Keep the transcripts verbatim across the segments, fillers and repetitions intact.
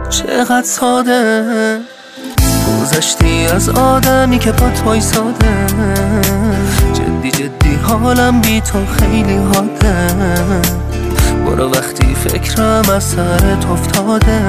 چقدر ساده گذشتی از آدمی که پات وایساده. جدی جدی حالم بی تو خیلی حاده. برو وقتی فکرم از سرت افتاده.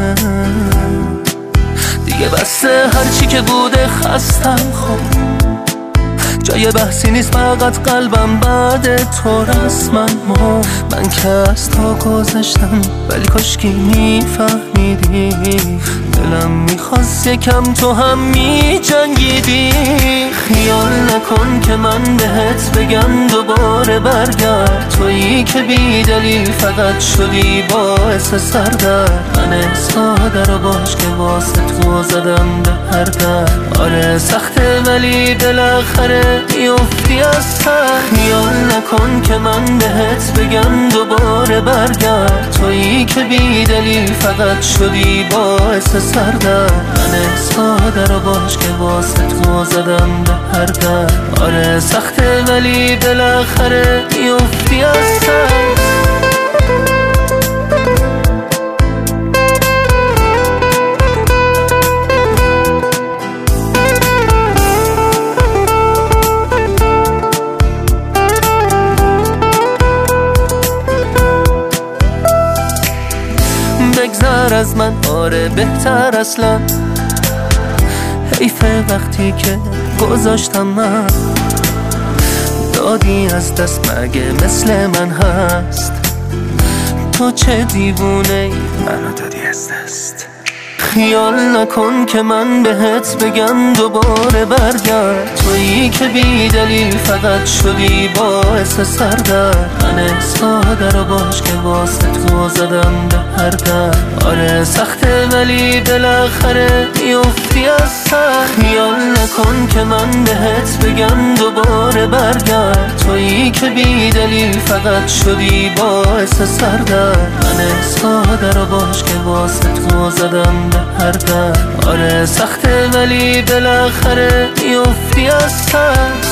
دیگه بسته هرچی که بوده خستم خب. جای بحثی نیست فقط قلبم بعد تو رسما ما. من که از تو گذشتم ولی کاشکی میفهمیدی. دلم میخواست یکم تو هم میجنگیدی. خیال نکن که من بهت بگم دوباره برگرد. تویی که بی دلیل فقط شدی باعث سردرد. من ساده رو باش که واسه تو زدم به هر در. آره سخته ولی بالاخره میافتی از سر. خیال نکن که من بهت بگم دوباره برگرد. تویی که بی دلیل فقط شدی باعث سردرد. من ساده رو باش که واسه تو زدم به هر در. آره سخته ولی بالاخره میافتی از سر. بگذر از من آره بهتر اصلا. حیفه وقتی که گذاشتم من. دادی از دست مگه مثل من هست. تو چه دیوونه ای منو دادی از دست. خیال نکن که من بهت بگم دوباره برگرد. تویی که بی دلیل فقط شدی باعث سردرد. من ساده رو باش که واسه تو زدم به هر در. آره سخته ولی بالاخره میافتی از سر. خیال نکن که من بهت بگم دوباره برگرد. تویی که بی دلیل فقط شدی باعث سردرد. من ساده رو باش که واسه تو زدم به هر در. آره سخته ولی بالاخره میافتی از سر.